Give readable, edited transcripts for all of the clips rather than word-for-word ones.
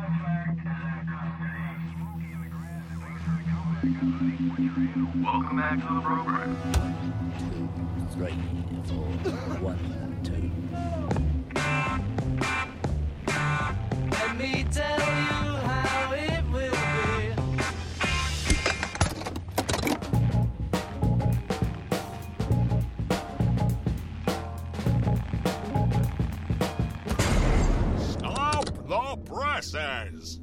Welcome back to the program. 2, 3, 4, 1, 2. Let me tell you how it will be. Stop the presses!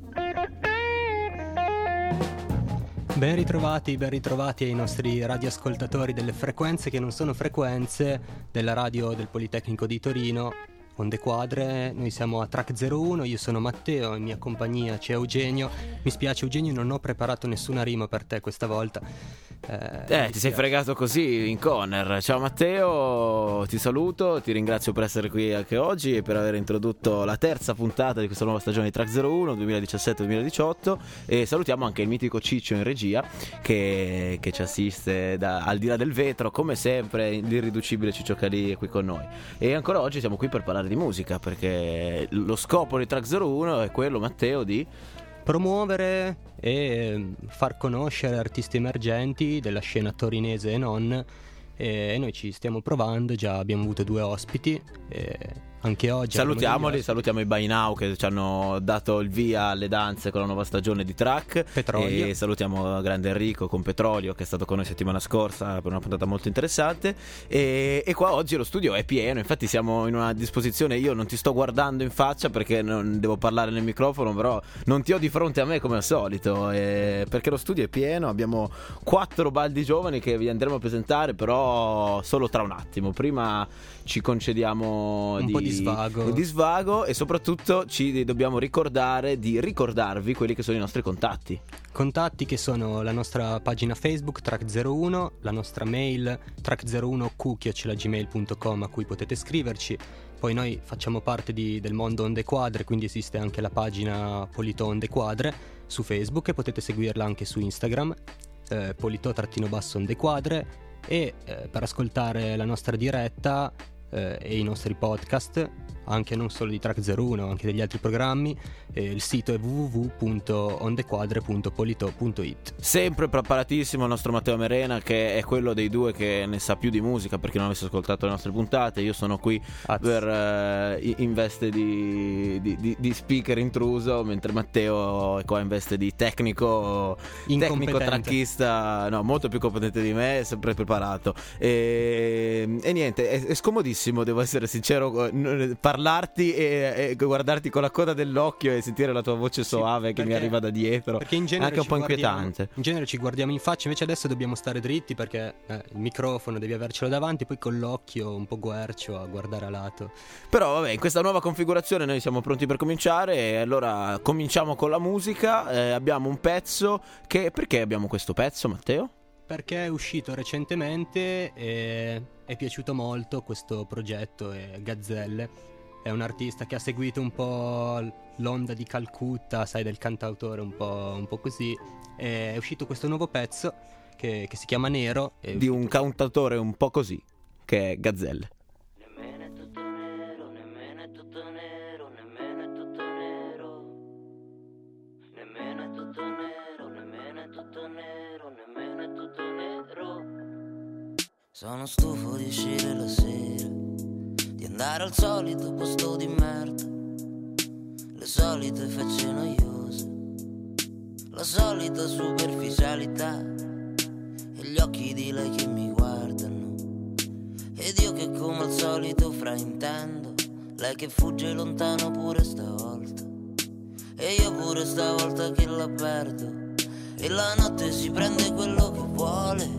Ben ritrovati ai nostri radioascoltatori delle frequenze che non sono frequenze della radio del Politecnico di Torino, Onde Quadre. Noi siamo a Track 01, io sono Matteo, in mia compagnia c'è Eugenio. Mi spiace Eugenio, non ho preparato nessuna rima per te questa volta. Ti sei fregato così in corner. Ciao Matteo, ti saluto, ti ringrazio per essere qui anche oggi e per aver introdotto la terza puntata di questa nuova stagione di Track 01 2017-2018, e salutiamo anche il mitico Ciccio in regia che ci assiste al di là del vetro, come sempre. L'irriducibile Ciccio Calì è qui con noi, e ancora oggi siamo qui per parlare di musica, perché lo scopo di Track 01 è quello, Matteo, di promuovere e far conoscere artisti emergenti della scena torinese e non, e noi ci stiamo provando, già abbiamo avuto 2 ospiti, anche oggi salutiamo i By Now che ci hanno dato il via alle danze con la nuova stagione di Track Petrolio. E salutiamo grande Enrico con Petrolio, che è stato con noi settimana scorsa per una puntata molto interessante, e qua oggi lo studio è pieno. Infatti siamo in una disposizione, io non ti sto guardando in faccia perché non devo parlare nel microfono, però non ti ho di fronte a me come al solito, perché lo studio è pieno. Abbiamo 4 baldi giovani che vi andremo a presentare, però solo tra un attimo. Prima ci concediamo un po' di svago, e soprattutto ci dobbiamo ricordare di ricordarvi quelli che sono i nostri contatti, che sono la nostra pagina Facebook Track01, la nostra mail track01q@gmail.com, a cui potete scriverci. Poi noi facciamo parte del mondo Onde Quadre, quindi esiste anche la pagina Polito Onde Quadre su Facebook, e potete seguirla anche su Instagram, Polito_Onde Quadre, e per ascoltare la nostra diretta e i nostri podcast, anche non solo di Track 01, anche degli altri programmi, il sito è www.ondequadre.polito.it. Sempre preparatissimo il nostro Matteo Merena, che è quello dei due che ne sa più di musica, per chi non avesse ascoltato le nostre puntate. Io sono qui in veste di speaker intruso, mentre Matteo è qua in veste di tecnico tracchista, no, molto più competente di me, sempre preparato, e niente, è scomodissimo, devo essere sincero, parlarti e guardarti con la coda dell'occhio e sentire la tua voce soave che mi arriva da dietro, perché in genere è anche un po' inquietante. In genere ci guardiamo in faccia, invece adesso dobbiamo stare dritti perché il microfono devi avercelo davanti, poi con l'occhio un po' guercio a guardare a lato. Però vabbè, in questa nuova configurazione noi siamo pronti per cominciare, e allora cominciamo con la musica. Abbiamo un pezzo perché abbiamo questo pezzo, Matteo? Perché è uscito recentemente e è piaciuto molto questo progetto, Gazzelle. È un artista che ha seguito un po' l'onda di Calcutta, sai, del cantautore un po' così. È uscito questo nuovo pezzo che si chiama Nero. Di un cantautore un po' così, che è Gazzelle. Nemmeno è tutto nero, nemmeno è tutto nero, nemmeno è tutto nero. Nemmeno è tutto nero, nemmeno è tutto nero, nemmeno è tutto nero. Sono stufo di uscire la sera, di andare al solito posto di merda, le solite facce noiose, la solita superficialità, e gli occhi di lei che mi guardano, ed io che come al solito fraintendo, lei che fugge lontano pure stavolta, e io pure stavolta che la perdo, e la notte si prende quello che vuole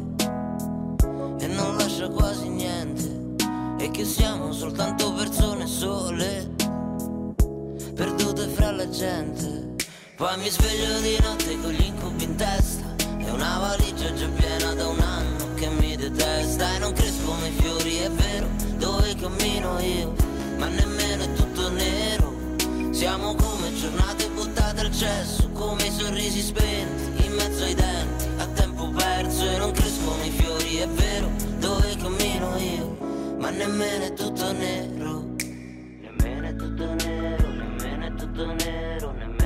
e non lascia quasi niente, e che siamo soltanto persone sole, perdute fra la gente. Poi mi sveglio di notte con gli incubi in testa, e una valigia già piena da un anno che mi detesta, e non cresco come i fiori, è vero, dove cammino io, ma nemmeno è tutto nero. Siamo come giornate buttate al cesso, come i sorrisi spenti in mezzo ai denti, a tempo perso, e non cresco come i fiori, è vero, dove cammino io, ma nemmeno è tutto nero. Nemmeno è tutto nero, nemmeno è tutto nero, nemmeno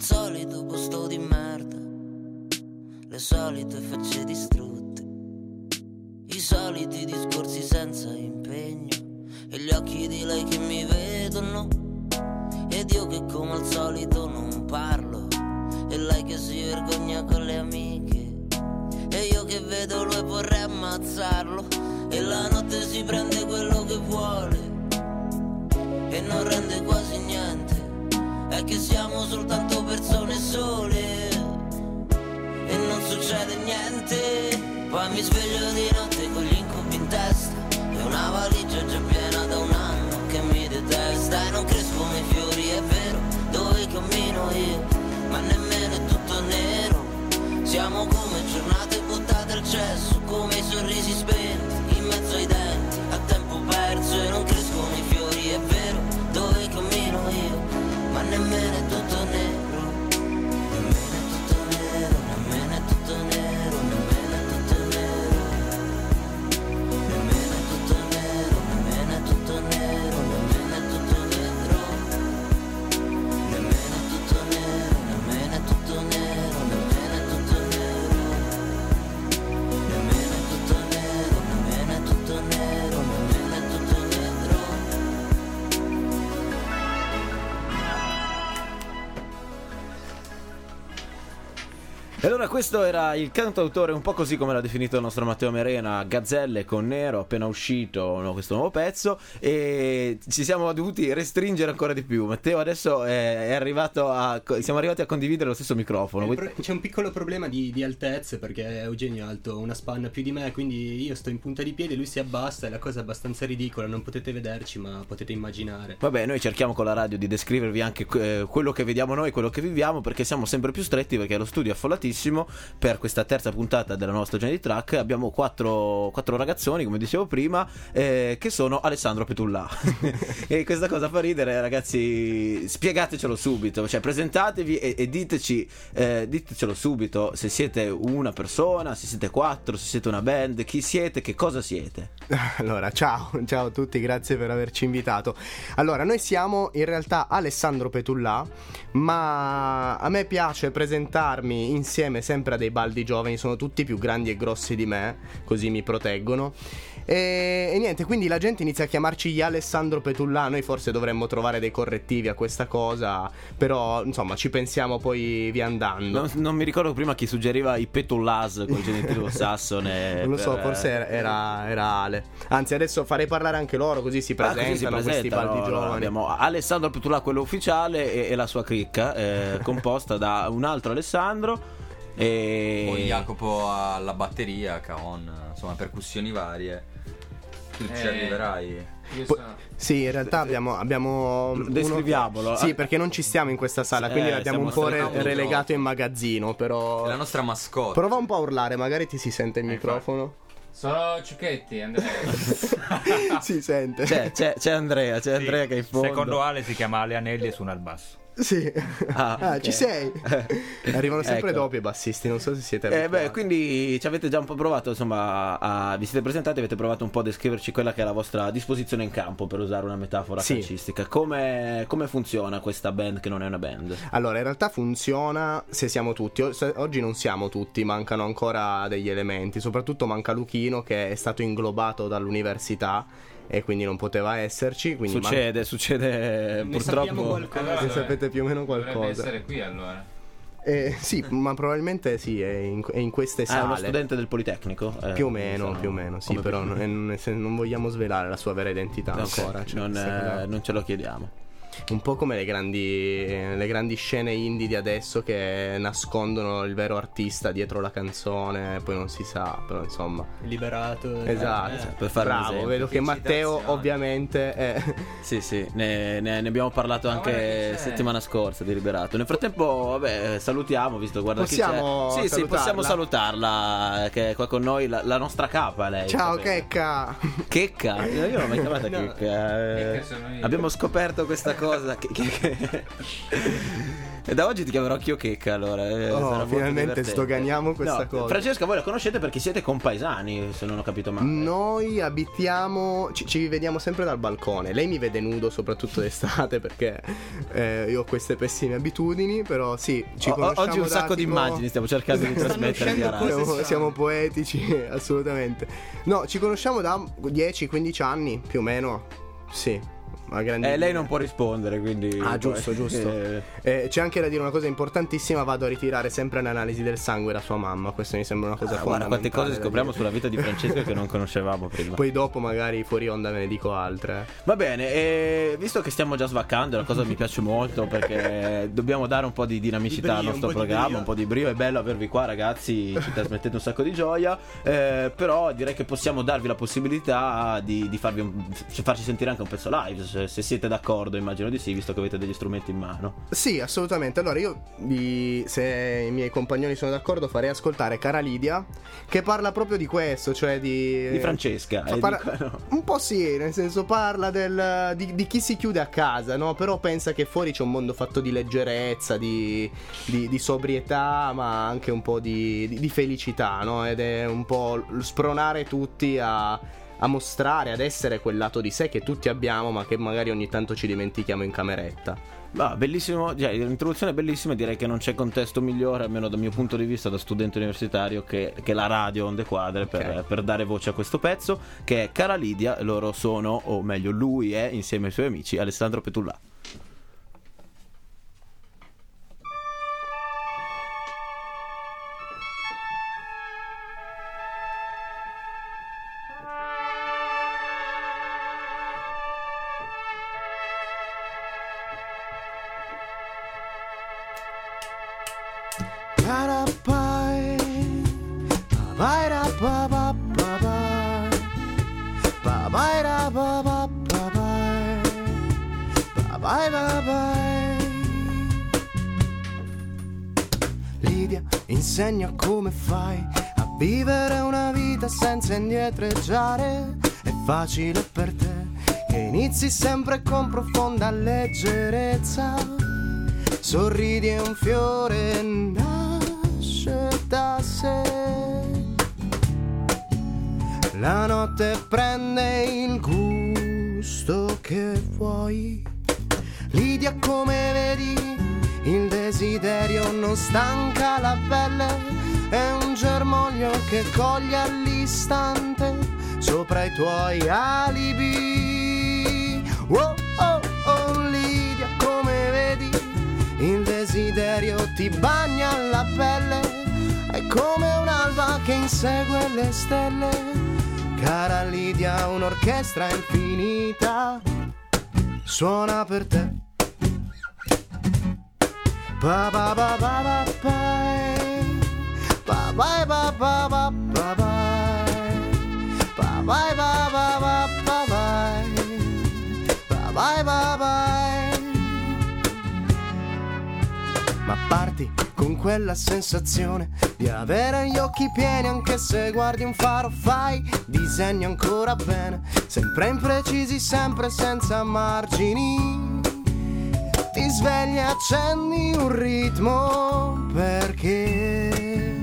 solito posto di merda, le solite facce distrutte, i soliti discorsi senza impegno e gli occhi di lei che mi vedono, ed io che come al solito non parlo, e lei che si vergogna con le amiche, e io che vedo lui vorrei ammazzarlo, e la notte si prende quello che vuole e non rende quasi niente, è che siamo soltanto persone sole e non succede niente. Poi mi sveglio di notte con gli incubi in testa e una valigia già piena da un anno che mi detesta, e non crescono i fiori, è vero, dove cammino io, ma nemmeno è tutto nero. Siamo come giornate buttate al cesso, come i sorrisi spenti in mezzo ai denti, a tempo perso, e non crescono i fiori, è vero, dove cammino io, ma nemmeno è tutto nero. Nemmeno è tutto nero, nemmeno è tutto nero, nemmeno è tutto nero. Nemmeno è tutto nero, nemmeno è tutto nero, nemmeno è tutto nero. Nemmeno è tutto nero, nemmeno è tutto nero, nemmeno è tutto nero. Nemmeno è tutto nero, nemmeno è tutto nero, nemmeno è tutto nero. E allora questo era il cantautore, un po' così come l'ha definito il nostro Matteo Merena, Gazzelle con Nero, appena uscito questo nuovo pezzo, e ci siamo dovuti restringere ancora di più. Matteo adesso è arrivato siamo arrivati a condividere lo stesso microfono. C'è un piccolo problema di altezze, perché Eugenio è alto una spanna più di me, quindi io sto in punta di piedi, lui si abbassa, è la cosa abbastanza ridicola, non potete vederci ma potete immaginare. Vabbè, noi cerchiamo con la radio di descrivervi anche quello che vediamo noi, quello che viviamo, perché siamo sempre più stretti, perché lo studio è affollatissimo. Per questa terza puntata della nostra Journey Track abbiamo quattro ragazzoni, come dicevo prima, che sono Alessandro Petullà. E questa cosa fa ridere, ragazzi. Spiegatecelo subito, cioè presentatevi e ditecelo subito, se siete una persona, se siete quattro, se siete una band, chi siete, che cosa siete. Allora, ciao a tutti, grazie per averci invitato. Allora, noi siamo in realtà Alessandro Petullà, ma a me piace presentarmi insieme sempre a dei baldi giovani, sono tutti più grandi e grossi di me, così mi proteggono. E niente, quindi la gente inizia a chiamarci gli Alessandro Petullà. Noi forse dovremmo trovare dei correttivi a questa cosa, però insomma ci pensiamo poi via andando. Non mi ricordo prima chi suggeriva i Petullaz con il genitivo sassone. Non lo so, forse era Ale. Anzi, adesso farei parlare anche loro, così si presentano questi baldi giovani. Abbiamo Alessandro Petullà, quello ufficiale, e la sua cricca, composta da un altro Alessandro. Poi Jacopo alla batteria, Caon, insomma percussioni varie. Tu ci arriverai? Sì, in realtà abbiamo descriviamolo. Sì, perché non ci stiamo in questa sala, quindi l'abbiamo un po' relegato in magazzino, però è la nostra mascotte. Prova un po' a urlare, magari ti si sente il microfono. Sono Ciucchetti, Andrea. Si sente. C'è Andrea che è in fondo. Secondo Ale si chiama Ale Anelli e suona il basso. Sì. Okay. Ci sei. Arrivano sempre dopo i bassisti, non so se siete abituati. Quindi ci avete già un po' provato, insomma, vi siete presentati, avete provato un po' a descriverci quella che è la vostra disposizione in campo, per usare una metafora calcistica. Come funziona questa band che non è una band? Allora, in realtà funziona se siamo tutti. Oggi non siamo tutti, mancano ancora degli elementi, soprattutto manca Luchino, che è stato inglobato dall'università e quindi non poteva esserci, quindi succede purtroppo. Ne sapete più o meno qualcosa. Dovrebbe essere qui allora. Sì, ma probabilmente sì, è in queste sale. È uno studente del Politecnico? Più o meno, sì, però non vogliamo svelare la sua vera identità ancora. Cioè, non ce lo chiediamo. Un po' come le grandi scene indie di adesso, che nascondono il vero artista dietro la canzone, poi non si sa, però insomma. Liberato. Esatto, per fare bravo, vedo che Matteo ovviamente è... Sì, ne abbiamo parlato anche settimana scorsa di Liberato. Nel frattempo, vabbè, salutiamo, visto guarda chi c'è. Sì, possiamo salutarla, che è qua con noi, la nostra capa, lei. Ciao Checca. Checca? Io non l'ho mai chiamata Checca. Abbiamo scoperto questa cosa E da oggi ti chiamerò Chiochecca, allora. Sarà molto finalmente divertente. sdoganiamo questa No, cosa. Francesca, voi la conoscete perché siete compaesani, se non ho capito male. Noi abitiamo, ci vediamo sempre dal balcone. Lei mi vede nudo, soprattutto d'estate, perché io ho queste pessime abitudini. Però sì, ci conosciamo Oggi un da sacco di tipo- immagini stiamo cercando di trasmettere via radio. siamo poetici, assolutamente. No, ci conosciamo da 10-15 anni, più o meno. Sì. Lei non può rispondere, quindi. Ah, giusto. C'è anche da dire una cosa importantissima: vado a ritirare sempre un'analisi del sangue da sua mamma. Questo mi sembra una cosa Guarda fondamentale. quante cose da scopriamo dire. sulla vita di Francesca che non conoscevamo prima. Poi dopo magari fuori onda ve ne dico altre. Va bene, visto che stiamo già svaccando, la cosa mi piace molto perché dobbiamo dare un po' di dinamicità al nostro programma, un po' di brio. È bello avervi qua, ragazzi, ci trasmettete un sacco di gioia. Però direi che possiamo darvi la possibilità di farci sentire anche un pezzo live, se siete d'accordo. Immagino di sì, visto che avete degli strumenti in mano. Sì, assolutamente. Allora io, se i miei compagnoni sono d'accordo, farei ascoltare Cara Lidia, che parla proprio di questo, cioè di Francesca. Un po' sì, nel senso parla di chi si chiude a casa, no? Però pensa che fuori c'è un mondo fatto di leggerezza, di sobrietà, ma anche un po' di felicità, no? Ed è un po' spronare tutti a mostrare, ad essere quel lato di sé che tutti abbiamo, ma che magari ogni tanto ci dimentichiamo in cameretta. Bellissimo, l'introduzione è bellissima. Direi che non c'è contesto migliore, almeno dal mio punto di vista da studente universitario, che la radio Onde Quadre per dare voce a questo pezzo, che è Cara Lidia. Loro sono, o meglio lui è, insieme ai suoi amici, Alessandro Petullà. Lidia, insegna come fai a vivere una vita senza indietreggiare. È facile per te che inizi sempre con profonda leggerezza. Sorridi e un fiore nasce da sé. La notte prende il gusto che vuoi. Lidia, come vedi, il desiderio non stanca la pelle. È un germoglio che coglie all'istante sopra i tuoi alibi. Oh, oh, oh, Lidia, come vedi, il desiderio ti bagna la pelle. È come un'alba che insegue le stelle. Cara Lidia, un'orchestra infinita suona per te. Ba ba ba ba ba ba ba ba ba ba ba ba ba ba ba ba. Ma parti con quella sensazione di avere gli occhi pieni anche se guardi un faro. Fai disegni ancora bene, sempre imprecisi, sempre senza margini. Ti svegli e accendi un ritmo perché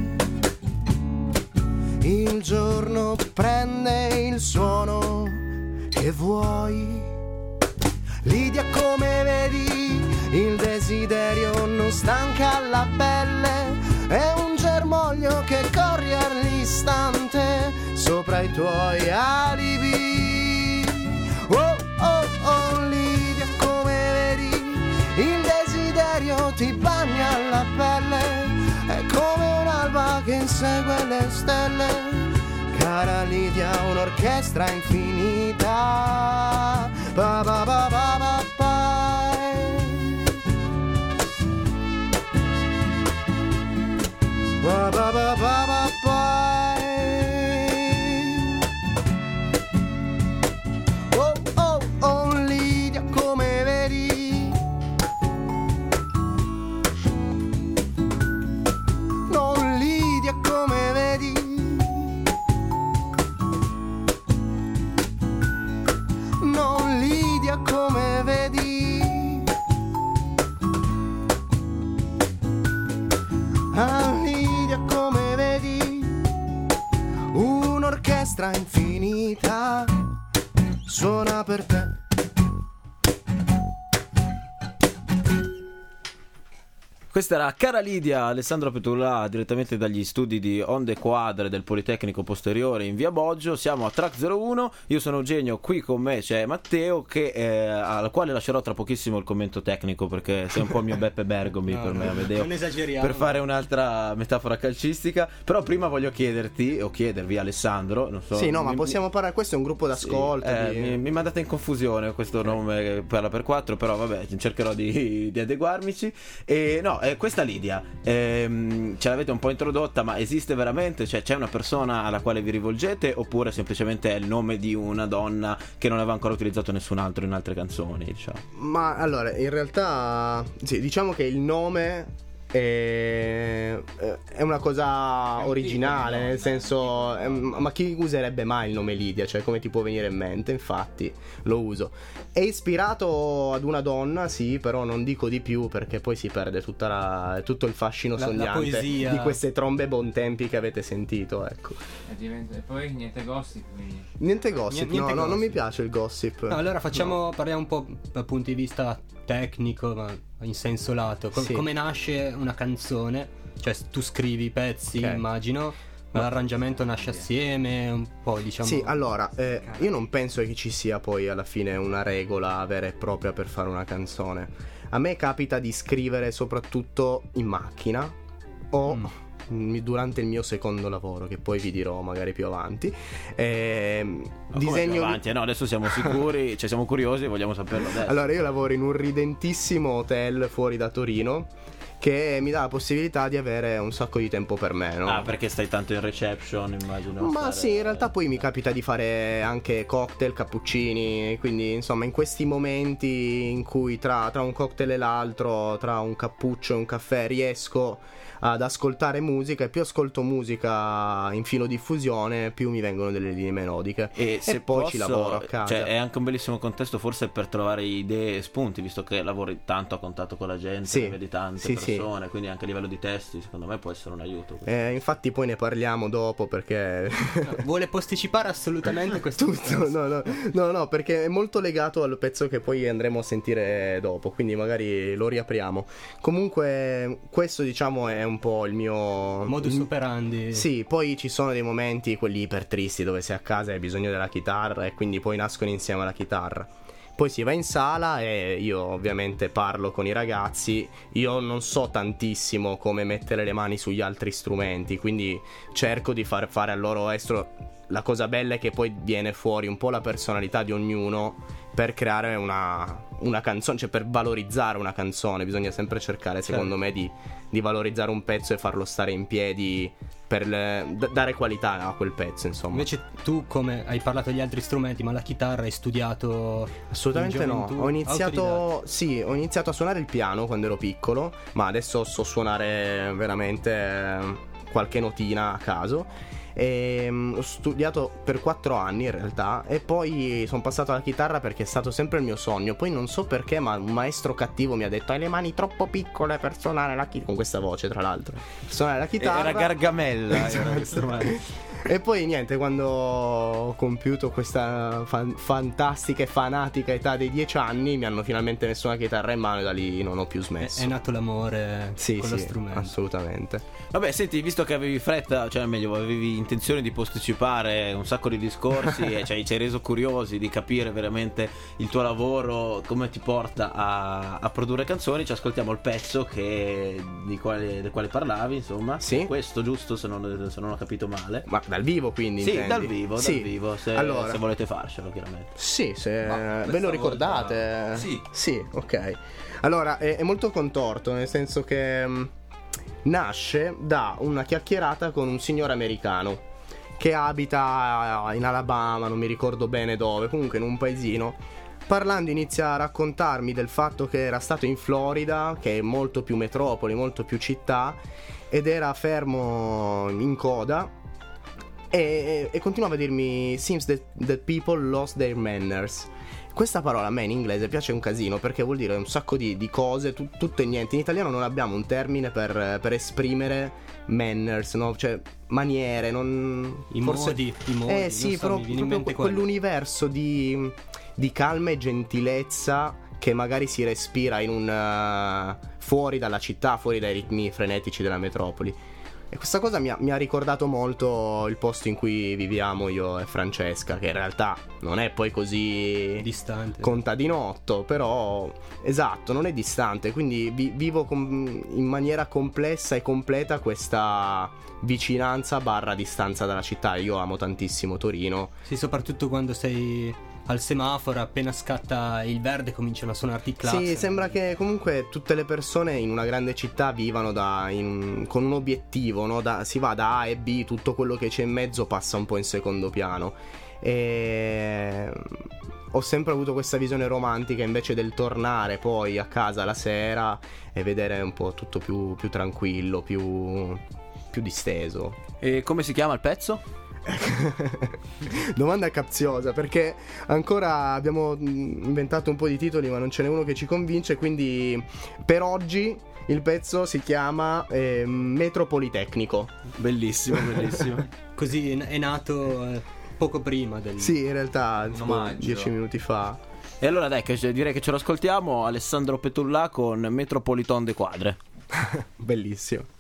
il giorno prende il suono che vuoi. Lidia, come vedi, il desiderio non stanca la pelle. È un germoglio che corre all'istante sopra i tuoi alibi. Oh, oh, oh, Lidia, come vedi, il desiderio ti bagna la pelle. È come un'alba che insegue le stelle. Cara Lidia, un'orchestra infinita. Ba ba ba ba ba ba. Ba ba ba ba ba ba. Oh oh oh, Lidia, come vedi, non Lidia, come vedi, non Lidia, come vedi, orchestra infinita suona per te. Questa era Cara Lidia, Alessandro Petullà, direttamente dagli studi di Onde Quadre del Politecnico Posteriore in via Boggio. Siamo a Track 01, io sono Eugenio, qui con me c'è Matteo al quale lascerò tra pochissimo il commento tecnico, perché sei un po' il mio Beppe Bergomi per me, Amedeo, non esageriamo, per fare un'altra metafora calcistica. Però prima voglio chiedervi, Alessandro, non so. Sì, no, ma possiamo parlare, questo è un gruppo d'ascolto. Sì, mi mandate in confusione questo nome che parla per quattro, però vabbè, cercherò di adeguarmici. E no, questa Lidia ce l'avete un po' introdotta, ma esiste veramente? Cioè, c'è una persona alla quale vi rivolgete, oppure semplicemente è il nome di una donna che non aveva ancora utilizzato nessun altro in altre canzoni, diciamo? Ma allora, in realtà sì, diciamo che il nome è una cosa originale, nel senso, ma chi userebbe mai il nome Lidia? Cioè, come ti può venire in mente? Infatti lo uso. È ispirato ad una donna, sì, però non dico di più, perché poi si perde tutto il fascino sognante di queste trombe bontempi che avete sentito, ecco. E poi niente gossip, quindi. Niente gossip, niente no, gossip. non mi piace il gossip. No, allora parliamo un po' dal punto di vista tecnico, ma in senso lato. Sì. Come nasce una canzone? Cioè, tu scrivi i pezzi, Ok. immagino, ma l'arrangiamento nasce assieme, un po', diciamo. Sì, allora, io non penso che ci sia poi alla fine una regola vera e propria per fare una canzone. A me capita di scrivere soprattutto in macchina o durante il mio secondo lavoro, che poi vi dirò magari più avanti. Disegno più avanti? No, adesso siamo sicuri, cioè siamo curiosi e vogliamo saperlo adesso. Allora, io lavoro in un ridentissimo hotel fuori da Torino, che mi dà la possibilità di avere un sacco di tempo per me, no? Ah, perché stai tanto in reception, immagino. Ma sì, in realtà poi mi capita di fare anche cocktail, cappuccini, quindi insomma in questi momenti in cui tra un cocktail e l'altro, tra un cappuccio e un caffè, riesco ad ascoltare musica, e più ascolto musica in filodiffusione più mi vengono delle linee melodiche, e se poi posso, ci lavoro a casa. Cioè, è anche un bellissimo contesto forse per trovare idee e spunti, visto che lavori tanto a contatto con la gente, Sì, vedi tante sì, persone, quindi anche a livello di testi secondo me può essere un aiuto. Infatti poi ne parliamo dopo, perché vuole posticipare assolutamente questo tutto. No, perché è molto legato al pezzo che poi andremo a sentire dopo, quindi magari lo riapriamo. Comunque questo, diciamo, è un po' il mio modus operandi. Sì, poi ci sono dei momenti, quelli iper tristi, dove sei a casa e hai bisogno della chitarra, e quindi poi nascono insieme alla chitarra. Poi si va in sala e io ovviamente parlo con i ragazzi. Io non so tantissimo come mettere le mani sugli altri strumenti, quindi cerco di far fare al loro estro. La cosa bella è che poi viene fuori un po' la personalità di ognuno per creare una canzone, cioè per valorizzare una canzone. Bisogna sempre cercare, secondo me, di valorizzare un pezzo e farlo stare in piedi per dare qualità a quel pezzo, insomma. Invece tu, come hai parlato degli altri strumenti, ma la chitarra hai studiato? Assolutamente no. Ho iniziato a suonare il piano quando ero piccolo, ma adesso so suonare veramente qualche notina a caso. Ho studiato per 4 anni in realtà, e poi sono passato alla chitarra perché è stato sempre il mio sogno. Poi non so perché, ma un maestro cattivo mi ha detto: hai le mani troppo piccole per suonare la chitarra, con questa voce tra l'altro, per suonare la chitarra. Era Gargamella. E poi niente, quando ho compiuto questa fantastica e fanatica età dei 10 anni, mi hanno finalmente messo una chitarra in mano, e da lì non ho più smesso. È nato l'amore con lo strumento. Assolutamente. Vabbè, senti, visto che avevi fretta, cioè meglio, avevi intenzione di posticipare un sacco di discorsi e ci hai reso curiosi di capire veramente il tuo lavoro, come ti porta a produrre canzoni, ci ascoltiamo il pezzo del quale parlavi, insomma. Sì. Questo, giusto, se non ho capito male. Ma dal vivo, quindi? Sì, intendi? dal vivo, se allora, volete farcelo, chiaramente. Sì, se ve lo ricordate. Sì, ok. Allora, è molto contorto, nel senso che nasce da una chiacchierata con un signore americano che abita in Alabama, non mi ricordo bene dove, comunque in un paesino. Parlando inizia a raccontarmi del fatto che era stato in Florida, che è molto più metropoli, molto più città, ed era fermo in coda e continuava a dirmi: seems that people lost their manners. questa parola a me in inglese piace un casino, perché vuol dire un sacco di cose, tutto e niente. In italiano non abbiamo un termine per esprimere manners, no? Cioè maniere, non... I modi, sì, non so, mi viene in mente quell'universo di calma e gentilezza che magari si respira in fuori dalla città, fuori dai ritmi frenetici della metropoli. E questa cosa mi ha ricordato molto il posto in cui viviamo io e Francesca, che in realtà non è poi così distante, contadinotto, però esatto, non è distante, quindi vivo in maniera complessa e completa questa vicinanza / distanza dalla città. Io amo tantissimo Torino. Sì, soprattutto quando sei al semaforo, appena scatta il verde cominciano a suonarti i clacson. Sì, sembra che comunque tutte le persone in una grande città vivano con un obiettivo, no? Si va da A e B, tutto quello che c'è in mezzo passa un po' in secondo piano. E ho sempre avuto questa visione romantica, invece del tornare poi a casa la sera e vedere un po' tutto più tranquillo, più disteso. E come si chiama il pezzo? Domanda capziosa, perché ancora abbiamo inventato un po' di titoli ma non ce n'è uno che ci convince, quindi per oggi il pezzo si chiama Metropolitecnico. Bellissimo, bellissimo. Così è nato poco prima del... Sì, in realtà 10 minuti fa. E allora dai, direi che ce lo ascoltiamo. Alessandro Petullà con Metropoliton de Quadre. Bellissimo.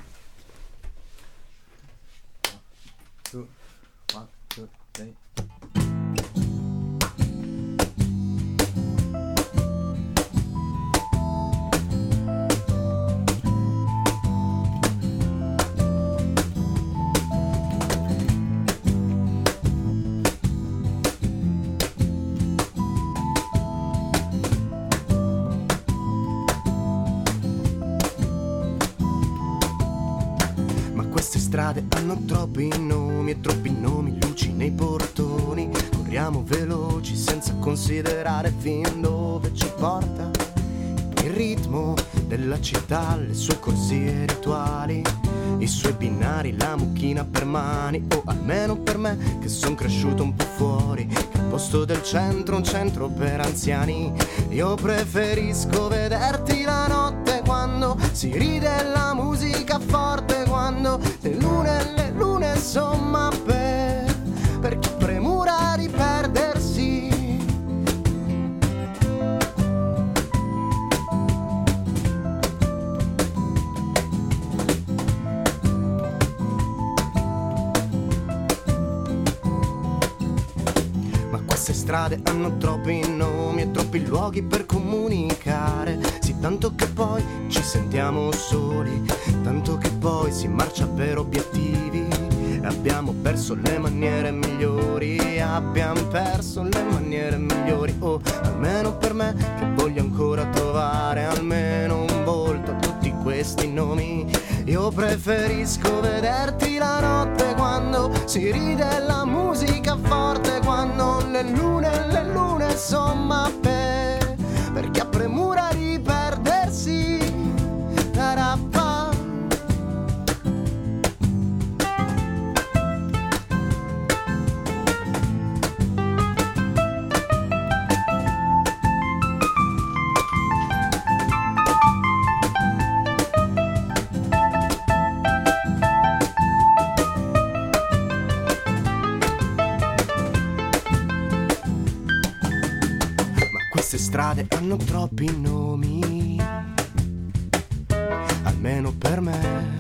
Queste strade hanno troppi nomi e troppi nomi, luci nei portoni. Corriamo veloci senza considerare fin dove ci porta il ritmo della città, le sue corsie rituali, i suoi binari, la mucchina per mani. O almeno per me che son cresciuto un po' fuori, che al posto del centro un centro per anziani. Io preferisco vederti la notte quando si ride la musica forte, quando le lune insomma per chi premura di perdersi. Ma queste strade hanno troppi nomi e troppi luoghi per comunicare, sì, tanto che poi ci sentiamo soli, tanto che poi si marcia per obiettivi. Abbiamo perso le maniere migliori, abbiamo perso le maniere migliori. O almeno per me che voglio ancora trovare almeno un volto a tutti questi nomi. Io preferisco vederti la notte quando si ride la musica forte, quando le lune insomma per chi ha premura di perdersi. Tarappa. Queste strade hanno troppi nomi, almeno per me,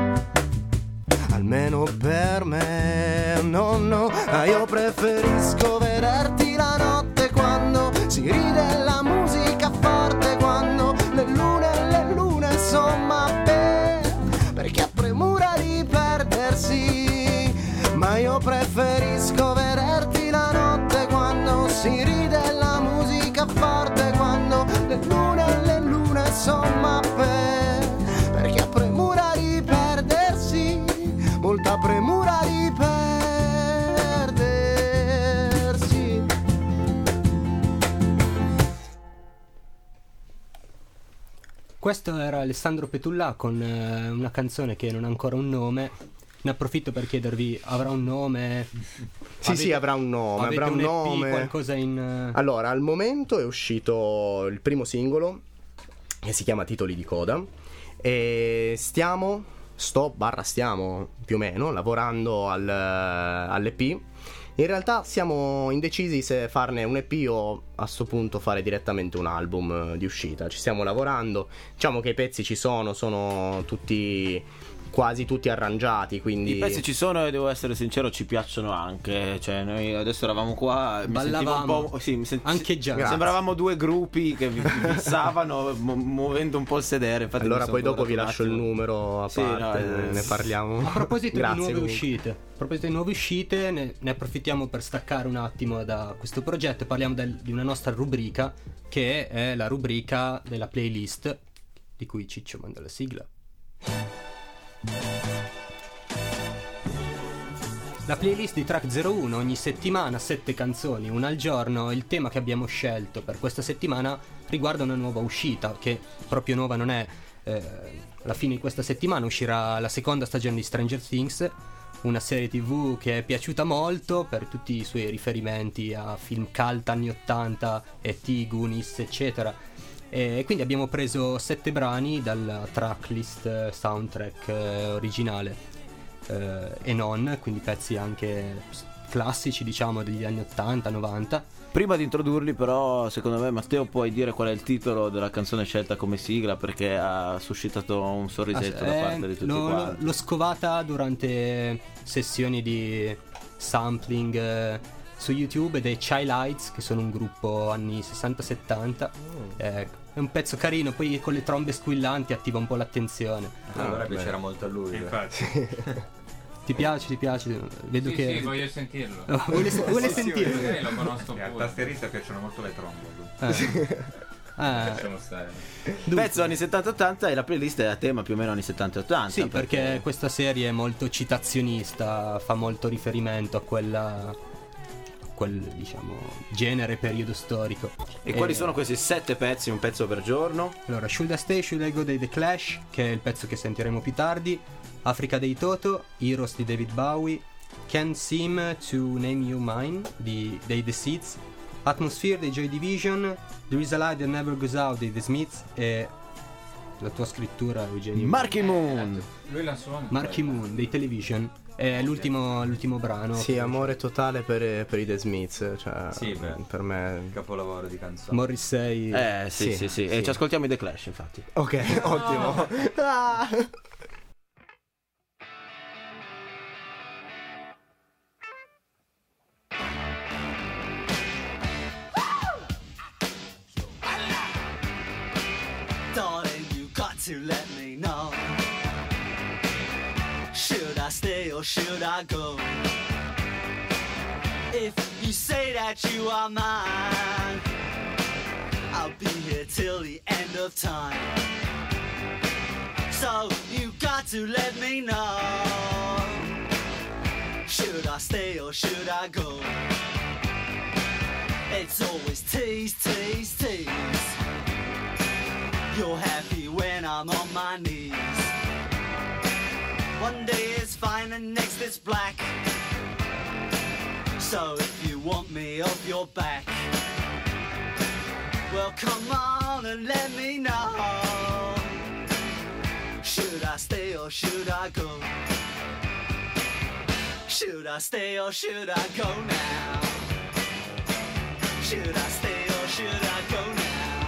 no, io preferisco vederti la notte quando si ride la musica forte, quando le lune insomma per chi ha premura di perdersi. Ma io preferisco vederti la notte quando si ride la musica forte, quando le lune insomma per chi ha premura di perdersi, molta premura di perdersi. Questo era Alessandro Petullà con una canzone che non ha ancora un nome, Ne approfitto per chiedervi, avrà un nome? Sì, avrà un nome. Avete Avrà un EP, nome. qualcosa in... Allora, al momento è uscito il primo singolo che si chiama Titoli di coda e stiamo più o meno lavorando all'EP. In realtà siamo indecisi se farne un EP o a sto punto fare direttamente un album di uscita. Ci stiamo lavorando, diciamo che i pezzi ci sono quasi tutti arrangiati, quindi I pezzi ci sono e devo essere sincero, ci piacciono anche. Cioè, noi adesso eravamo qua, mi sentivo Ballavamo. un po'. Sì, Anche già. Grazie. Sembravamo due gruppi che vi fissavano muovendo un po' il sedere. Infatti allora mi poi sono dopo vi guardato un lascio il attimo. numero a Sì, parte, no, ne parliamo. A proposito Grazie, di nuove comunque. uscite, ne approfittiamo per staccare un attimo da questo progetto e parliamo di una nostra rubrica, che è la rubrica della playlist, di cui Ciccio manda la sigla. La playlist di Track 01, ogni settimana 7 canzoni, una al giorno. Il tema che abbiamo scelto per questa settimana riguarda una nuova uscita, che proprio nuova non è. Alla fine di questa settimana uscirà la seconda stagione di Stranger Things, una serie TV che è piaciuta molto per tutti i suoi riferimenti a film cult anni 80, E.T., Goonies, eccetera. E quindi abbiamo preso 7 brani dalla tracklist soundtrack originale e non, quindi pezzi anche classici, diciamo, degli anni 80, 90. Prima di introdurli, però, secondo me, Matteo, puoi dire qual è il titolo della canzone scelta come sigla, perché ha suscitato un sorrisetto da parte di tutti quanti. L'ho scovata durante sessioni di sampling su YouTube dei Child Lights, che sono un gruppo anni 60-70. È un pezzo carino, poi con le trombe squillanti attiva un po' l'attenzione. Allora piacerà molto a lui. Infatti. Ti piace? Vedo Sì, che sì, voglio sentirlo. vuole sentirlo. Magari lo conosco Al pure. tastierista piacciono molto le trombe. Lasciamo stare. Pezzo anni 70-80 e la playlist è a tema più o meno anni 70-80. Sì, perché questa serie è molto citazionista, fa molto riferimento a quel, diciamo, genere, periodo storico. E quali sono questi 7 pezzi, un pezzo per giorno? Allora, Should I Stay, Should I Go dei The Clash, che è il pezzo che sentiremo più tardi, Africa dei Toto, Heroes di David Bowie, Can't Seem to Name You Mine dei The Seeds, Atmosphere dei Joy Division, There Is a Light That Never Goes Out dei The Smiths e la tua scrittura, Eugenio. Marky Moon. Lui la suona. Marky Moon dei Television. È l'ultimo brano. Sì, amore totale per i The Smiths, cioè, Sì, beh. per me. Un capolavoro di canzone. Morrissey. Sì. E ci ascoltiamo i The Clash, infatti. Ok, ottimo. Ah. Darling, you got to let me know. Should I stay or should I go? If you say that you are mine, I'll be here till the end of time. So you got to let me know. Should I stay or should I go? It's always tease, tease, tease. You're happy when I'm on my knees. One day it's fine and next it's black. So if you want me off your back, well come on and let me know. Should I stay or should I go? Should I stay or should I go now? Should I stay or should I go now?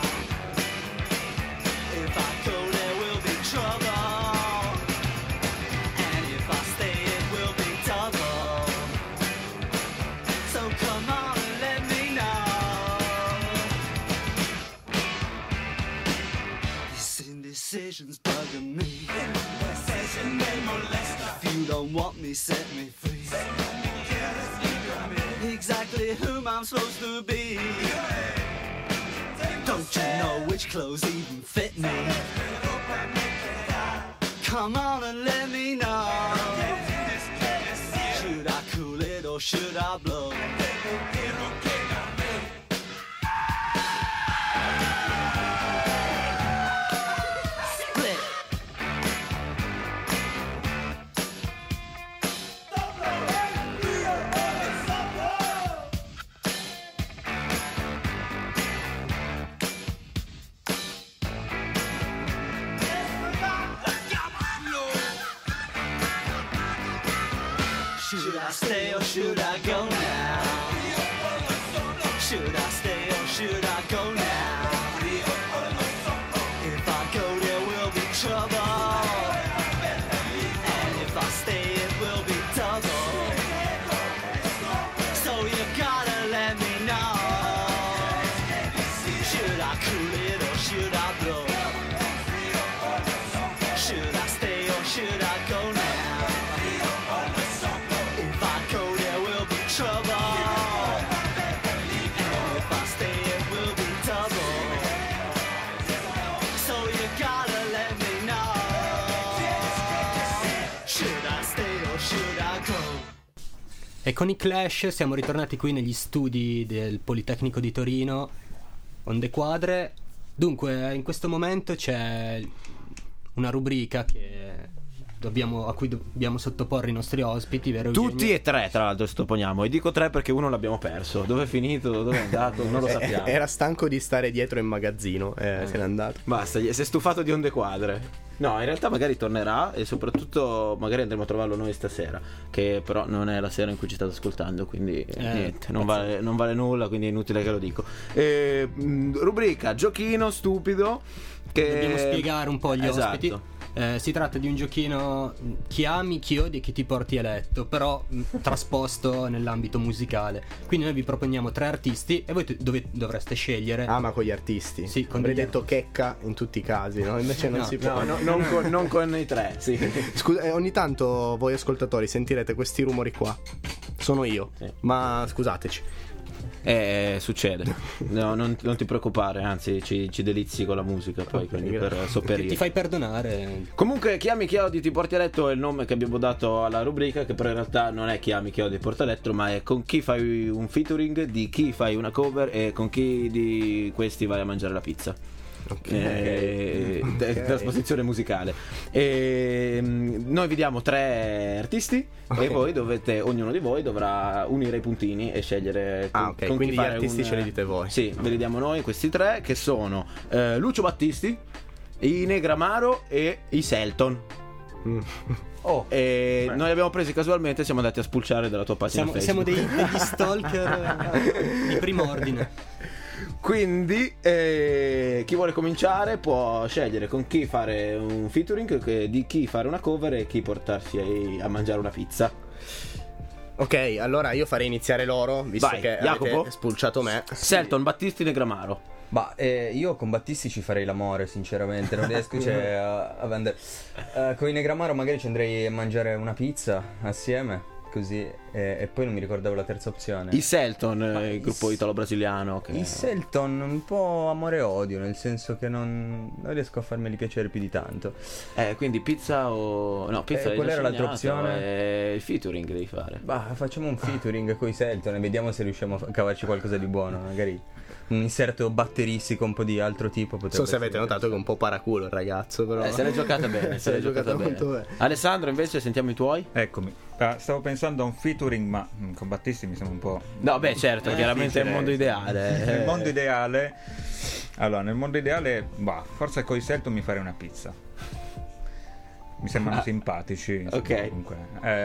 If I go there will be trouble, and if I stay it will be double. So come on and let me know. This indecision's bugging me. If you don't want me, set me free. Exactly whom I'm supposed to be. Don't you know which clothes even fit me? Come on and let me know. Should I cool it or should I blow? Split. Should I stay or should I go now? Should I stay or should I go now? If I go there will be trouble, and if I stay it will be double. So you gotta let me know. Should I cool it or should I blow? Should I stay or should I go now? If I go there will be trouble, and if I stay it will be double. So you gotta let me know. Should I stay or should I go? E con i Clash siamo ritornati qui negli studi del Politecnico di Torino, Onde Quadre. Dunque, in questo momento c'è una rubrica a cui dobbiamo sottoporre i nostri ospiti, vero Eugenio? Tutti e tre, tra l'altro, sottoponiamo. E dico tre perché uno l'abbiamo perso. Dove è finito? Dove è andato? Non lo sappiamo. Era stanco di stare dietro in magazzino, se n'è andato. Basta, si è stufato di Onde Quadre. No, in realtà magari tornerà e soprattutto magari andremo a trovarlo noi stasera, che però non è la sera in cui ci state ascoltando, quindi niente, non vale nulla, quindi è inutile che lo dico. Rubrica giochino stupido che dobbiamo spiegare un po' agli ospiti. Esatto. Si tratta di un giochino chi ami, chi odi e chi ti porti a letto, però trasposto nell'ambito musicale. Quindi noi vi proponiamo 3 artisti e voi dovreste scegliere. Ah, ma con gli artisti? Sì, con avrei detto checca in tutti i casi, no? Invece non si può. Non con i tre, sì. Scusa, ogni tanto voi ascoltatori sentirete questi rumori qua. Sono io, sì. Ma scusateci. Succede. No, non ti preoccupare, anzi ci delizi con la musica poi, quindi per sopperire. Ti fai perdonare. Comunque, chi ami, chi odi, ti porti a letto è il nome che abbiamo dato alla rubrica, che però in realtà non è chi ami, chi odi, porta a letto, ma è con chi fai un featuring, di chi fai una cover e con chi di questi vai a mangiare la pizza. Trasposizione musicale. Noi vi diamo 3 artisti, e voi ognuno di voi dovrà unire i puntini e scegliere con quindi chi gli fare artisti ce li dite voi. Sì, ve li diamo noi questi 3, che sono Lucio Battisti, i Negramaro e i Selton. Noi li abbiamo presi casualmente, siamo andati a spulciare dalla tua pagina Facebook. Siamo degli stalker di primo ordine. Quindi chi vuole cominciare può scegliere con chi fare un featuring, di chi fare una cover e chi portarsi a mangiare una pizza. Ok, allora io farei iniziare loro, visto che Jacopo, avete spulciato me. Selton, Battisti, Negramaro. Io con Battisti ci farei l'amore, sinceramente. Non riesco a vendere. Con i Negramaro magari ci andrei a mangiare una pizza assieme. Così, e poi non mi ricordavo la terza opzione. I Selton, il gruppo italo-brasiliano. I Selton, un po' amore e odio, nel senso che non riesco a farmeli piacere più di tanto. Quindi pizza o... No, pizza qual era l'altra opzione? Il featuring devi fare. Facciamo un featuring con i Selton e vediamo se riusciamo a cavarci qualcosa di buono. Magari un inserto batteristico un po' di altro tipo. Non so se avete notato che è un po' paraculo il ragazzo, però se l'è giocata bene. Se l'è giocata molto bene. Alessandro, invece, sentiamo i tuoi. Eccomi. Stavo pensando a un featuring, ma con Battisti mi sembra un po'... No, beh, certo, chiaramente è il mondo ideale. Nel mondo ideale... Allora, nel mondo ideale, forse con i Selton mi farei una pizza. Mi sembrano simpatici. Insomma, ok. Comunque.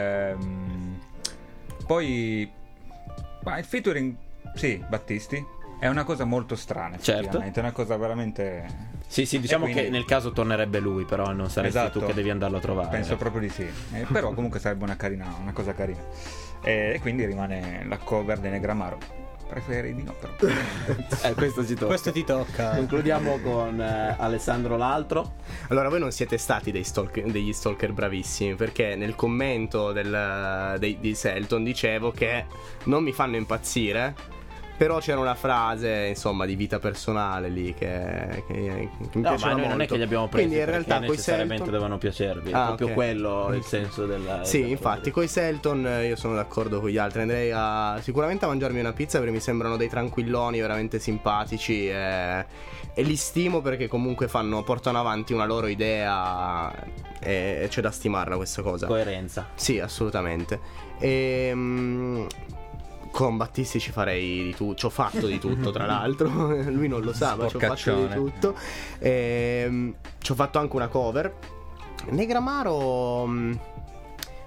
Poi... il featuring, sì, Battisti. È una cosa molto strana, certo. È una cosa veramente... Sì, diciamo quindi... che nel caso tornerebbe lui, però non saresti tu che devi andarlo a trovare. Penso proprio di sì. Però comunque sarebbe una cosa carina. E quindi rimane la cover di Negramaro. Preferirei di no, però. Questo ti tocca. Concludiamo con Alessandro l'altro. Allora, voi non siete stati degli stalker bravissimi, perché nel commento di Selton dicevo che non mi fanno impazzire. Però c'era una frase, insomma, di vita personale lì che mi piaceva molto. Non è che li abbiamo presi, quindi in realtà necessariamente devono piacervi. È proprio quello il senso della... Sì, infatti, coi Selton io sono d'accordo con gli altri. Andrei sicuramente a mangiarmi una pizza, perché mi sembrano dei tranquilloni veramente simpatici e li stimo, perché comunque portano avanti una loro idea e c'è da stimarla questa cosa. Coerenza. Sì, assolutamente. Con Battisti ci farei di tutto. Ci ho fatto di tutto, tra l'altro. Lui non lo sa, ma ci ho fatto di tutto. Ci ho fatto anche una cover. Negramaro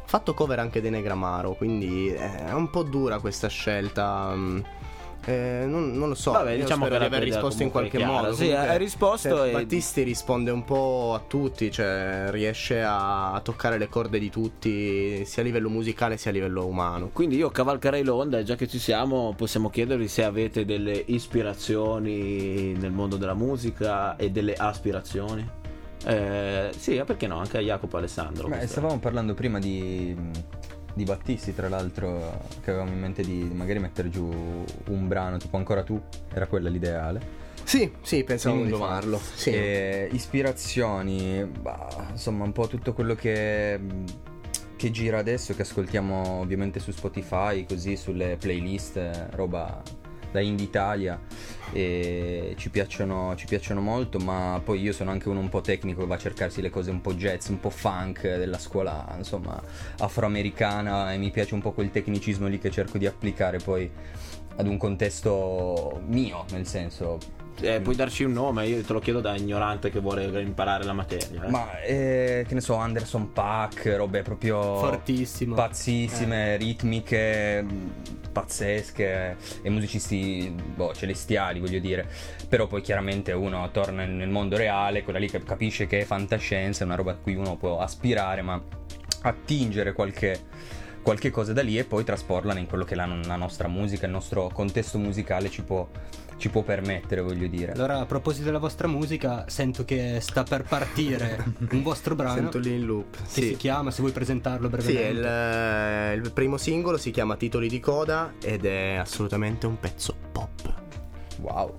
fatto cover anche dei Negramaro, quindi è un po' dura questa scelta. Non lo so. Vabbè, io diciamo spero che di aver l'idea risposto in comunque qualche è chiara. modo. Sì, Comunque, hai risposto e... Battisti risponde un po' a tutti, cioè riesce a toccare le corde di tutti, sia a livello musicale sia a livello umano. Quindi io cavalcherei l'onda, e già che ci siamo possiamo chiedervi se avete delle ispirazioni nel mondo della musica e delle aspirazioni. Sì, perché no, anche a Jacopo Alessandro. Beh, stavamo parlando prima di Battisti, tra l'altro, che avevamo in mente di magari mettere giù un brano tipo Ancora tu, era quella l'ideale. Sì, pensavo di Indovinare. farlo. Sì. Ispirazioni, insomma, un po' tutto quello che gira adesso, che ascoltiamo ovviamente su Spotify, così sulle playlist, roba da Indie Italia, e ci piacciono molto, ma poi io sono anche uno un po' tecnico che va a cercarsi le cose un po' jazz, un po' funk della scuola, insomma, afroamericana, e mi piace un po' quel tecnicismo lì che cerco di applicare poi ad un contesto mio, nel senso... puoi darci un nome? Io te lo chiedo da ignorante che vuole imparare la materia. Ma che ne so, Anderson .Paak, robe proprio fortissimo, pazzissime, ritmiche pazzesche, e musicisti celestiali, voglio dire. Però poi chiaramente uno torna nel mondo reale, quella lì che capisce che è fantascienza, è una roba a cui uno può aspirare, ma attingere qualche cosa da lì e poi trasporla in quello che la nostra musica, il nostro contesto musicale ci può permettere, voglio dire. Allora, a proposito della vostra musica, sento che sta per partire un vostro brano. Sento lì in loop. Che si chiama, se vuoi presentarlo brevemente. Sì, il primo singolo si chiama Titoli di coda ed è assolutamente un pezzo pop. Wow.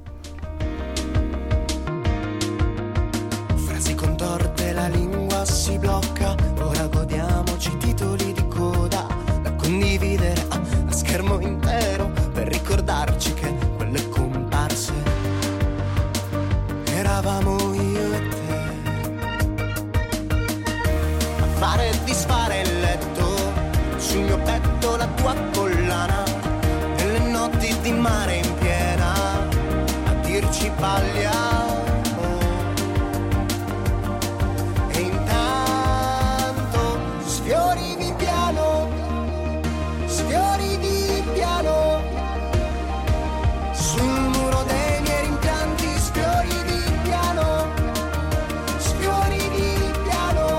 Frasi contorte, la lingua si blocca. Ora godiamoci titoli di coda da condividere a schermo intero, per ricordarci che quelle comparse eravamo io e te. A fare e disfare il letto, sul mio petto la tua collana, nelle notti di mare in piena a dirci pagliamo. E intanto sfiorivi piano, sfiorivi piano, sul muro dei miei rimpianti, sfiorivi piano, sfiorivi piano.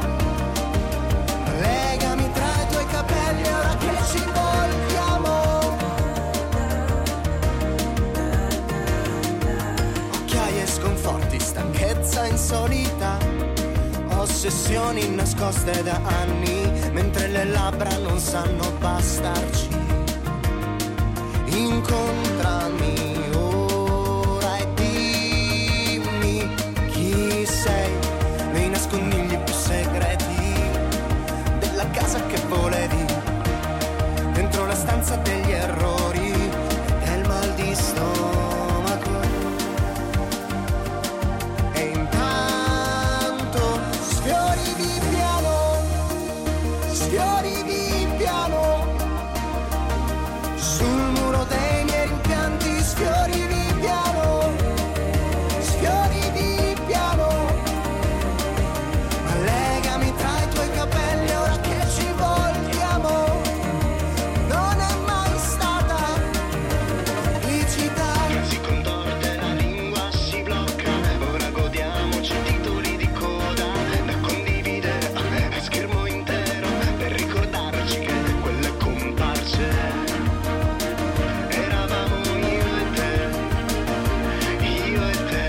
Legami tra i tuoi capelli ora che ci volgiamo. Occhiaie sconforti, stanchezza insolita, ossessioni nascoste da anni, mentre le labbra non sanno bastarci. Incontrami ora e dimmi chi sei, nei nascondigli più segreti della casa che volevi, dentro la stanza degli errori e del mal di stomaco. E intanto sfiorivi piano, sfiorivi piano, sul muro dei miei rimpianti, sfiorivi piano, sfiorivi piano. Ma legami tra i tuoi capelli ora che ci volgiamo, non è mai stata licita. Frasi contorte, la lingua si blocca, ora godiamoci titoli di coda da condividere a schermo intero, per ricordarci che quelle comparse eravamo io e te, io e te.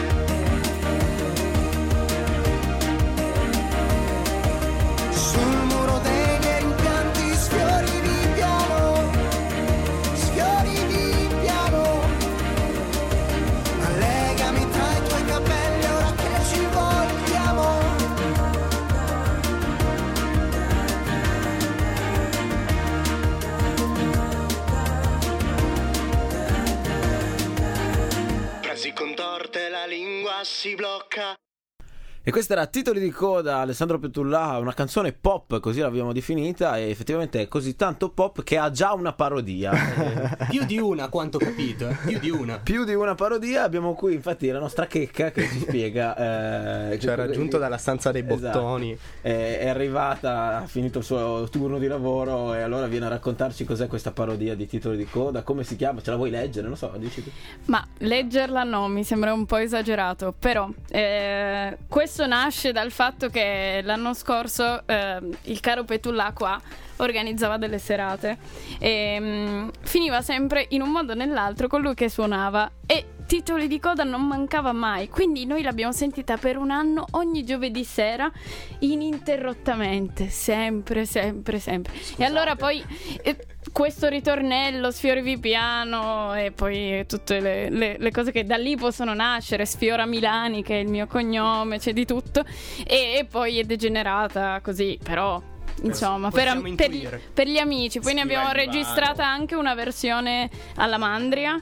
Sul muro dei miei rimpianti, sfiorivi piano, sfiorivi piano. Ma legami tra i tuoi capelli ora che ci volgiamo. Frasi contorte, la lingua si blocca. E questa era Titoli di coda, Alessandro Petullà, una canzone pop, così l'abbiamo definita, e effettivamente è così tanto pop che ha già una parodia. Più di una, a quanto ho capito, più di una. Più di una parodia. Abbiamo qui infatti la nostra Checca che ci spiega. Ci ha raggiunto dalla stanza dei bottoni. Esatto. È arrivata, ha finito il suo turno di lavoro e allora viene a raccontarci cos'è questa parodia di Titoli di coda, come si chiama, ce la vuoi leggere? Non so, dici tu. Ma leggerla no, mi sembra un po' esagerato, però questo nasce dal fatto che l'anno scorso il caro Petullà qua organizzava delle serate e finiva sempre in un modo o nell'altro con lui che suonava e Titoli di coda non mancava mai, quindi noi l'abbiamo sentita per un anno ogni giovedì sera ininterrottamente, sempre. Scusate. E allora poi questo ritornello, sfiorivi piano e poi tutte le cose che da lì possono nascere, Sfiora Milani che è il mio cognome, c'è di tutto, e poi è degenerata così, però insomma per gli amici. Poi ne abbiamo registrata anche una versione alla Mandria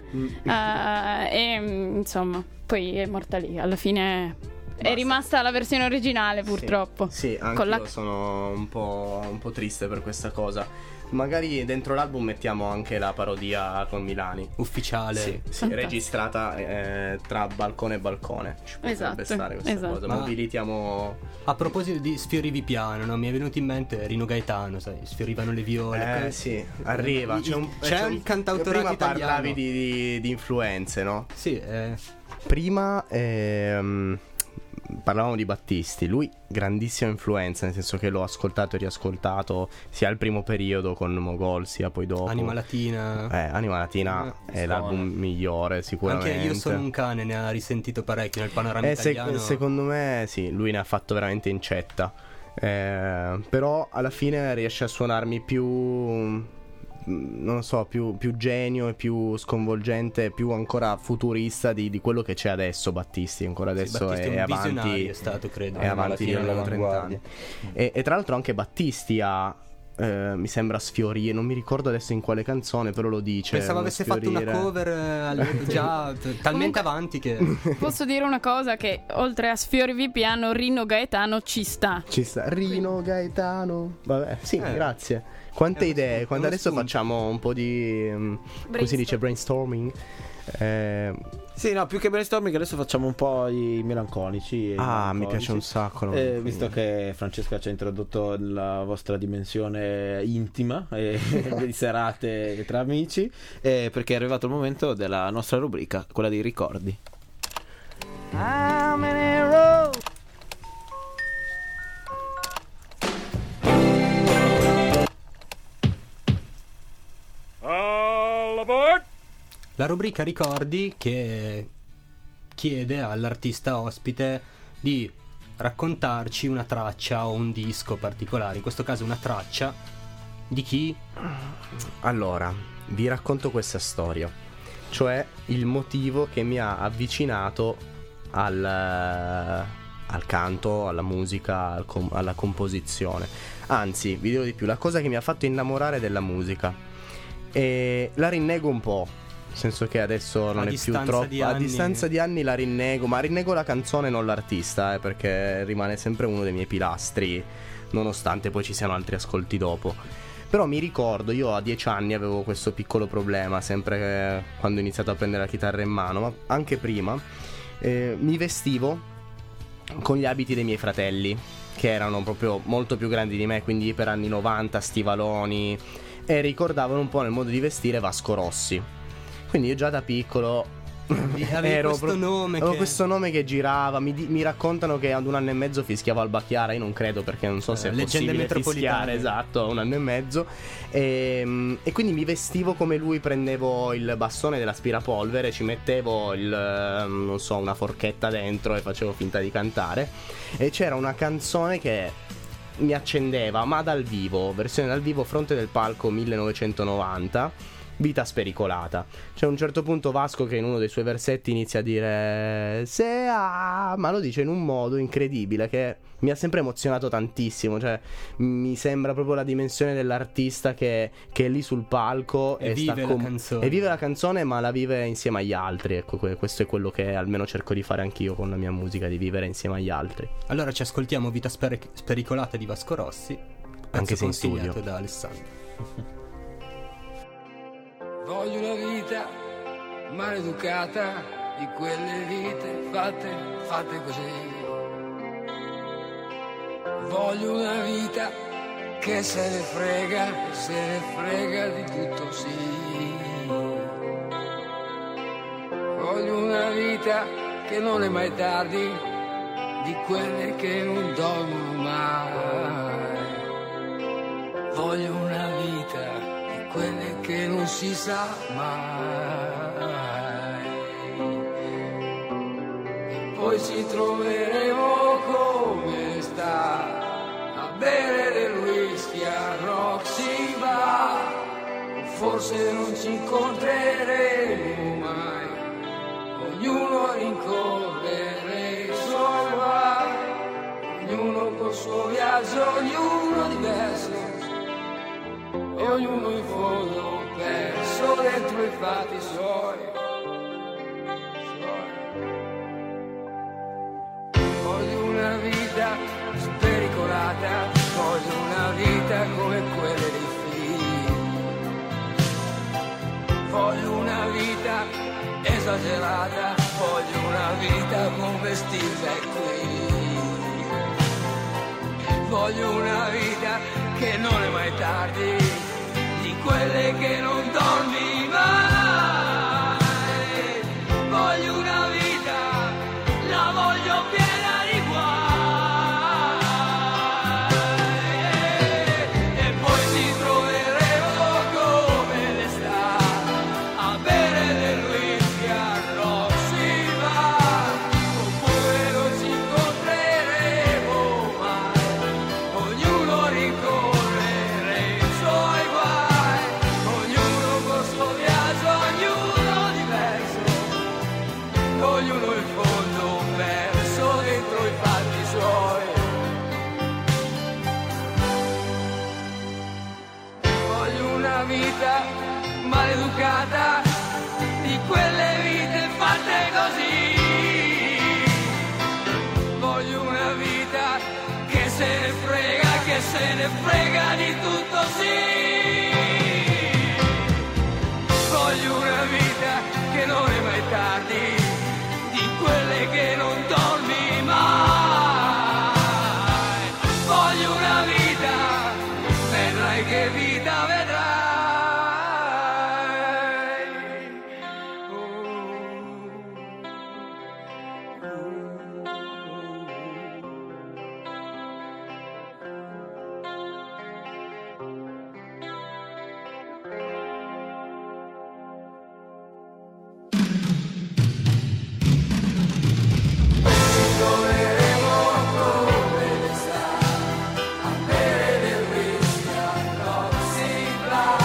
e insomma poi è morta lì, alla fine è rimasta la versione originale purtroppo. Sì, anche io sono un po' triste per questa cosa. Magari dentro l'album mettiamo anche la parodia con Milani ufficiale, sì, registrata tra balcone e balcone. Ci potrebbe stare questa cosa. Mobilitiamo. A proposito di Sfiorivi piano, no? Mi è venuto in mente Rino Gaetano, sai, sfiorivano le viole. Sì, arriva. C'è un cantautorato italiano. Prima parlavi di influenze, no? Sì. Prima parlavamo di Battisti, lui grandissima influenza, nel senso che l'ho ascoltato e riascoltato sia al primo periodo con Mogol sia poi dopo. Anima Latina è l'album migliore sicuramente. Anche Io sono un cane ne ha risentito parecchio nel panorama italiano. Secondo me sì, lui ne ha fatto veramente incetta, però alla fine riesce a suonarmi più, non so, più genio e più sconvolgente, più ancora futurista di quello che c'è adesso. Battisti ancora adesso Battisti è avanti, è stato, credo. è avanti di almeno 30 anni. E tra l'altro anche Battisti ha mi sembra sfiorire, non mi ricordo adesso in quale canzone, però lo dice. Pensavo avesse fatto una cover già talmente avanti che posso dire una cosa, che oltre a Sfiorivi piano Rino Gaetano ci sta Rino Gaetano, vabbè, sì, grazie. Quante idee, quando adesso facciamo un po' di come si dice, brainstorming. Sì, no, più che brainstorming adesso facciamo un po' i melancolici. Mi piace un sacco. Visto che Francesca ci ha introdotto la vostra dimensione intima di serate tra amici, perché è arrivato il momento della nostra rubrica, quella dei ricordi. How many roads? All aboard! La rubrica ricordi che chiede all'artista ospite di raccontarci una traccia o un disco particolare, in questo caso una traccia di chi? Allora, vi racconto questa storia, cioè il motivo che mi ha avvicinato al canto, alla musica, alla composizione. Anzi, vi dirò di più, la cosa che mi ha fatto innamorare della musica. E la rinnego un po', nel senso che adesso non è più troppo. A distanza di anni la rinnego, ma rinnego la canzone, non l'artista, perché rimane sempre uno dei miei pilastri, nonostante poi ci siano altri ascolti dopo. Però mi ricordo, io a 10 anni avevo questo piccolo problema, sempre quando ho iniziato a prendere la chitarra in mano, ma anche prima. Mi vestivo con gli abiti dei miei fratelli, che erano proprio molto più grandi di me, quindi per anni 90, stivaloni, e ricordavano un po' nel modo di vestire Vasco Rossi. Quindi io già da piccolo avevo questo nome che girava. Mi raccontano che ad 1 anno e mezzo fischiavo al Bacchiara. Io non credo, perché non so se è possibile fischiare, esatto, a 1 anno e mezzo. E quindi mi vestivo come lui, prendevo il bastone dell'aspirapolvere, ci mettevo non so, una forchetta dentro e facevo finta di cantare. E c'era una canzone che mi accendeva, ma dal vivo, versione dal vivo, Fronte del Palco 1990. vita spericolata. C'è un certo punto Vasco che in uno dei suoi versetti inizia a dire ma lo dice in un modo incredibile che mi ha sempre emozionato tantissimo, cioè mi sembra proprio la dimensione dell'artista che è lì sul palco e vive la canzone. E vive la canzone, ma la vive insieme agli altri. Ecco, questo è quello che almeno cerco di fare anch'io con la mia musica, di vivere insieme agli altri. Allora ci ascoltiamo Vita spericolata di Vasco Rossi, anche se in consigliato studio da Alessandro. Voglio una vita maleducata, di quelle vite fatte così. Voglio una vita che se ne frega di tutto, sì. Voglio una vita che non è mai tardi, di quelle che non dormono mai. Voglio una vita di quelle che non si sa mai. E poi ci troveremo come sta a bere del whisky a Roxy Bar. Forse non ci incontreremo mai, ognuno rincorrere i suoi guai, ognuno col suo viaggio, ognuno diverso, e ognuno in fondo perso dentro i fatti suoi. Voglio una vita spericolata, voglio una vita come quelle dei film. Voglio una vita esagerata, voglio una vita come Steve McQueen. Voglio una vita che non è mai tardi, di quelle che non dormi mai. Voglio una vita, la voglio piena di guai. E poi ci troveremo come l'estate a bere del whisky a Roxy Bar. Oppure non ci incontreremo mai, ognuno rincorrere i suoi guai, ognuno col suo viaggio, ognuno diverso, ognuno in fondo perso dentro i fatti suoi. Voglio una vita maleducata, di quelle vite fatte così. Voglio una vita che se ne frega di tutto, sì. Voglio una vita che non è mai tardi, di quelle che non dormi mai. Voglio una vita, vedrai che vita vedrai. Troveremo come l'estate a bere del whisky a Roxy Bar.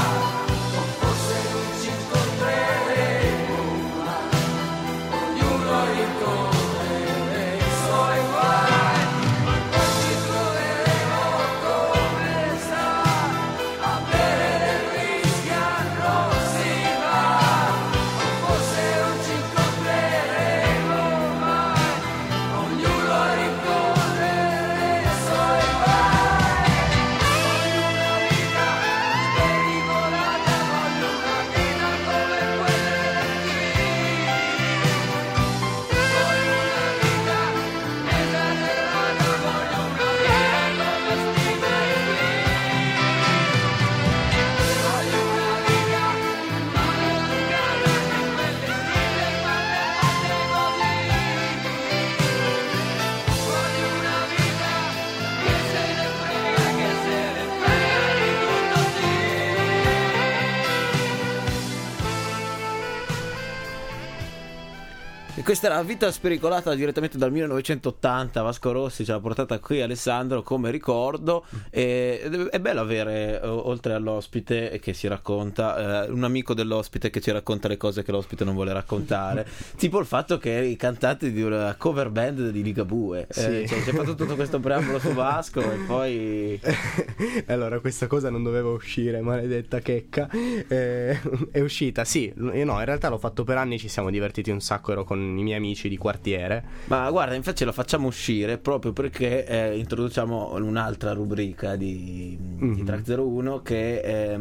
Questa era Vita spericolata direttamente dal 1980. Vasco Rossi ce l'ha portata qui Alessandro come ricordo. E è bello avere, oltre all'ospite che si racconta, un amico dell'ospite che ci racconta le cose che l'ospite non vuole raccontare. Tipo il fatto che eri cantante di una cover band di Ligabue. Sì. Ci hai fatto tutto questo preambolo su Vasco e poi... Allora, questa cosa non doveva uscire, maledetta checca. È uscita, sì. Io no, in realtà l'ho fatto per anni, ci siamo divertiti un sacco, ero con i miei amici di quartiere. Ma guarda, infatti la facciamo uscire proprio perché introduciamo un'altra rubrica di Track 01 che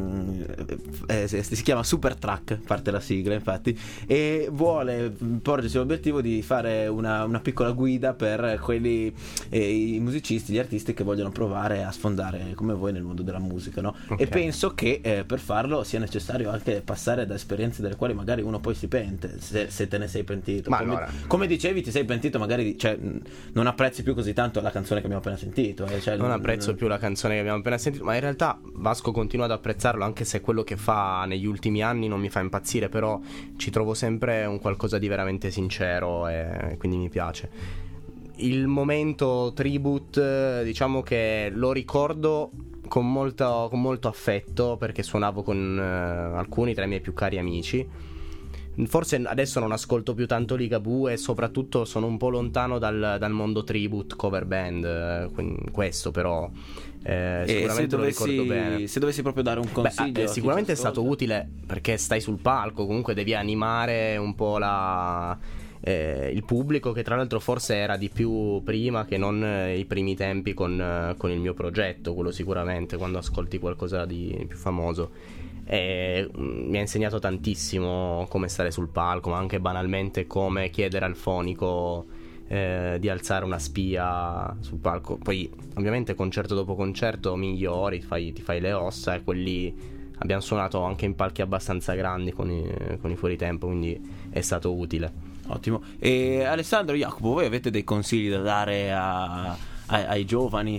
si chiama Super Track, parte la sigla infatti, e vuole porgersi l'obiettivo di fare una piccola guida per quelli i musicisti, gli artisti che vogliono provare a sfondare come voi nel mondo della musica, no? Ok. E penso che per farlo sia necessario anche passare da esperienze delle quali magari uno poi si pente, se te ne sei pentito. Ma come, allora, come dicevi, ti sei pentito, magari cioè, non apprezzi più così tanto la canzone che abbiamo appena sentito. Cioè, non apprezzo più la canzone che abbiamo appena sentito, ma in realtà Vasco continua ad apprezzarlo, anche se quello che fa negli ultimi anni non mi fa impazzire, però ci trovo sempre un qualcosa di veramente sincero e quindi mi piace. Il momento tribute, diciamo che lo ricordo con molto affetto, perché suonavo con alcuni tra i miei più cari amici. Forse adesso non ascolto più tanto Ligabue e soprattutto sono un po' lontano dal mondo tribute, cover band, questo però sicuramente lo ricordo bene. Se dovessi proprio dare un consiglio, sicuramente è stato utile, perché stai sul palco, comunque devi animare un po' il pubblico, che tra l'altro forse era di più prima che non i primi tempi con il mio progetto, quello sicuramente, quando ascolti qualcosa di più famoso. E mi ha insegnato tantissimo come stare sul palco, ma anche banalmente come chiedere al fonico di alzare una spia sul palco. Poi ovviamente concerto dopo concerto migliori, ti fai le ossa, e quelli abbiamo suonato anche in palchi abbastanza grandi con i fuoritempo, quindi è stato utile. Ottimo. E Alessandro, Jacopo, voi avete dei consigli da dare ai giovani?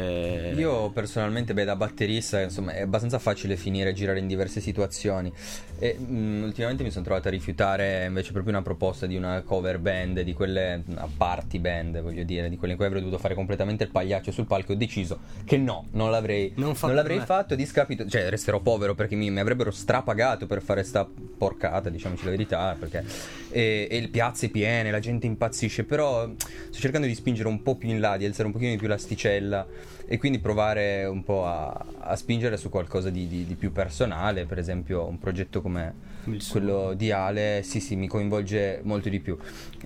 Io personalmente, da batterista, insomma, è abbastanza facile finire a girare in diverse situazioni, e ultimamente mi sono trovato a rifiutare invece proprio una proposta di una cover band, di quelle a party band, voglio dire, di quelle in cui avrei dovuto fare completamente il pagliaccio sul palco, e ho deciso che non l'avrei fatto, discapito, cioè resterò povero, perché mi avrebbero strapagato per fare sta porcata, diciamoci la verità, perché e le piazze piene, la gente impazzisce, però sto cercando di spingere un po' più in là, di alzare un pochino di più l'asticella, e quindi provare un po' a spingere su qualcosa di più personale. Per esempio un progetto come quello di Ale, sì, mi coinvolge molto di più.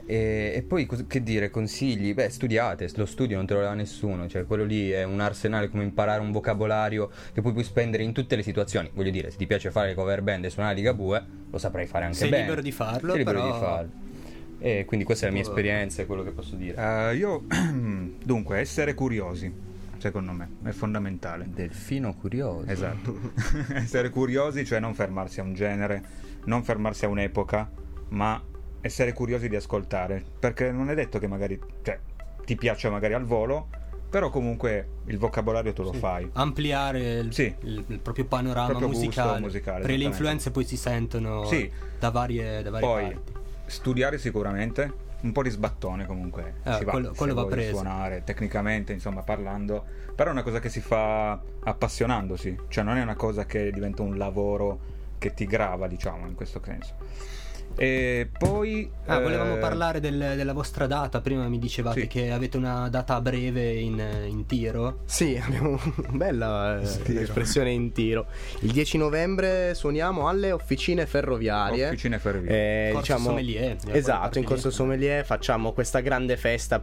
E poi che dire, consigli? Studiate, lo studio non te lo dà nessuno, cioè quello lì è un arsenale, come imparare un vocabolario che poi puoi spendere in tutte le situazioni. Voglio dire, se ti piace fare le cover band e suonare Ligabue, lo saprai fare anche sei bene. libero di farlo, sei libero però... di farlo. E quindi questa è la mia esperienza, è quello che posso dire. Dunque, essere curiosi, secondo me, è fondamentale. Delfino curioso. Esatto. Essere curiosi, cioè non fermarsi a un genere, non fermarsi a un'epoca, ma essere curiosi di ascoltare, perché non è detto che magari ti piaccia magari al volo, però comunque il vocabolario tu lo fai. Ampliare il proprio panorama musicale, perché le influenze poi si sentono da varie parti. Studiare sicuramente, un po' di sbattone comunque si va, quello va preso. Suonare tecnicamente, insomma, parlando, però è una cosa che si fa appassionandosi, cioè non è una cosa che diventa un lavoro che ti grava, diciamo, in questo senso. E poi volevamo parlare della vostra data. Prima mi dicevate che avete una data a breve in tiro. Sì, abbiamo bella espressione in tiro. Il 10 novembre suoniamo alle Officine Ferroviarie. Corso Sommelier. Esatto, in Corso Sommelier facciamo questa grande festa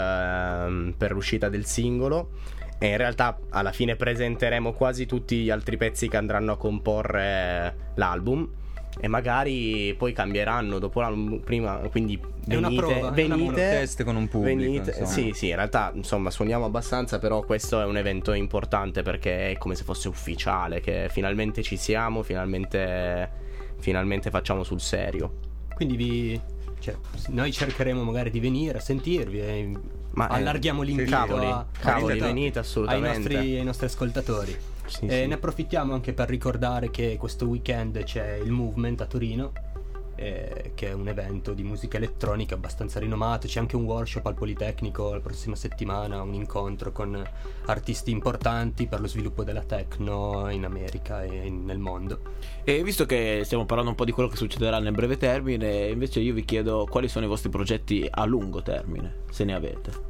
per l'uscita del singolo. E in realtà alla fine presenteremo quasi tutti gli altri pezzi che andranno a comporre l'album. E magari poi cambieranno dopo l'album, prima, quindi venite test con un pubblico, sì, in realtà insomma suoniamo abbastanza, però questo è un evento importante perché è come se fosse ufficiale, che finalmente ci siamo, finalmente facciamo sul serio. Quindi noi cercheremo magari di venire a sentirvi e allarghiamo l'invito cavoli, venite assolutamente ai nostri ascoltatori. Sì. Ne approfittiamo anche per ricordare che questo weekend c'è il Movement a Torino, che è un evento di musica elettronica abbastanza rinomato. C'è anche un workshop al Politecnico la prossima settimana, un incontro con artisti importanti per lo sviluppo della techno in America e nel mondo. E visto che stiamo parlando un po' di quello che succederà nel breve termine, invece io vi chiedo quali sono i vostri progetti a lungo termine, se ne avete.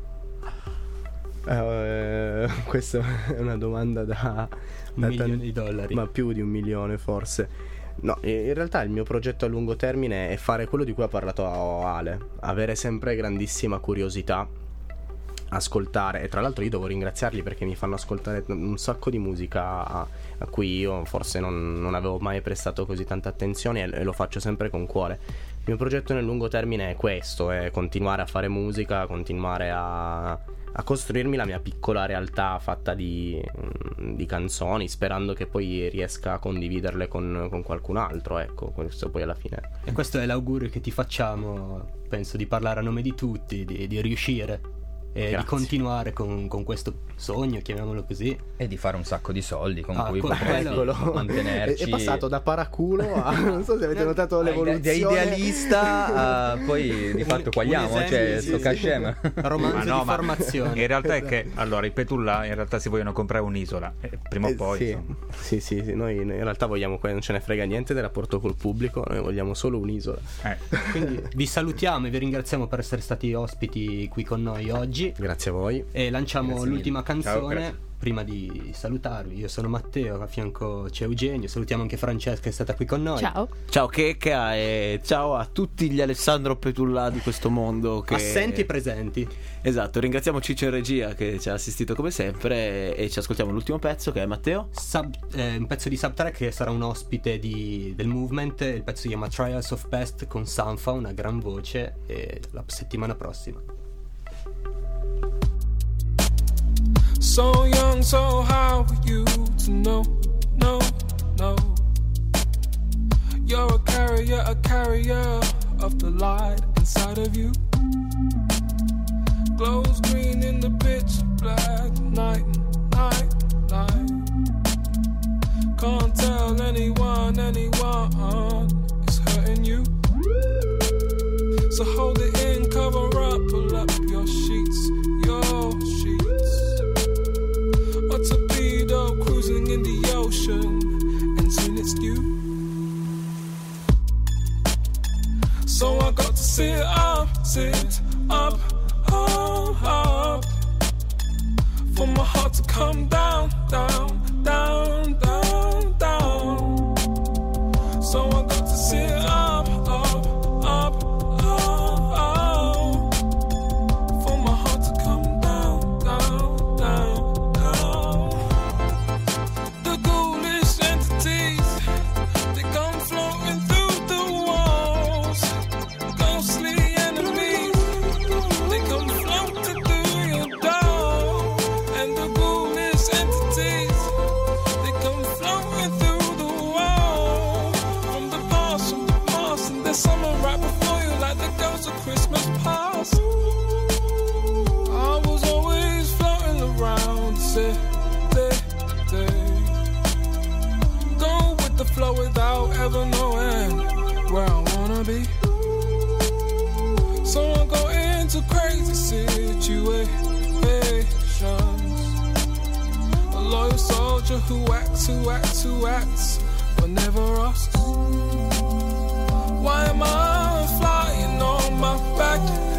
Questa è una domanda da $1 milione, ma più di $1 milione forse. No, in realtà il mio progetto a lungo termine è fare quello di cui ha parlato Ale, avere sempre grandissima curiosità, ascoltare, e tra l'altro io devo ringraziarli perché mi fanno ascoltare un sacco di musica a cui io forse non avevo mai prestato così tanta attenzione, e lo faccio sempre con cuore. Il mio progetto nel lungo termine è questo, è continuare a fare musica, continuare a costruirmi la mia piccola realtà fatta di canzoni, sperando che poi riesca a condividerle con qualcun altro, ecco, questo poi alla fine. E questo è l'augurio che ti facciamo, penso di parlare a nome di tutti, di riuscire e Grazie. di continuare con questo sogno, chiamiamolo così, e di fare un sacco di soldi con cui eccolo. mantenerci. È passato da paraculo a non so se avete notato l'evoluzione, da idealista a poi di fatto quagliamo, cioè sto cascem. Romanzo di formazione. In realtà è che allora i Petulà in realtà si vogliono comprare un'isola, prima o poi sì, noi in realtà vogliamo, non ce ne frega niente del rapporto col pubblico, noi vogliamo solo un'isola. Quindi vi salutiamo e vi ringraziamo per essere stati ospiti qui con noi oggi. Grazie a voi. E lanciamo Grazie l'ultima mille. canzone. Ciao, grazie. Prima di salutarvi, io sono Matteo, a fianco c'è Eugenio, salutiamo anche Francesca che è stata qui con noi. Ciao Checca e ciao a tutti gli Alessandro Petullà di questo mondo che... Assenti e presenti. Esatto, ringraziamo Ciccio in regia che ci ha assistito come sempre e ci ascoltiamo l'ultimo pezzo che è Matteo. Un pezzo di Subtrack che sarà un ospite del Movement, il pezzo si chiama Trials of Pest con Sanfa, una gran voce, e la settimana prossima. So young, so how are you to know? No. You're a carrier of the light inside of you. Glows green in the pitch black night. Can't tell anyone is hurting you. So hold it in, cover up, pull up your sheets. A torpedo cruising in the ocean, and soon it's you. So I got to sit up, for my heart to come down. So I got to sit up, for my heart to come down. The ghoulish entities, they come floating through the walls. Ghostly enemies, they come floating through your door. And the ghoulish entities, they come floating through the wall. From the past, and there's someone right before you, like the ghost of Christmas past. I was always floating around, go with the flow without ever knowing where I wanna be. So I go into crazy situations. A loyal soldier who acts, but never asks. Why am I flying on my back?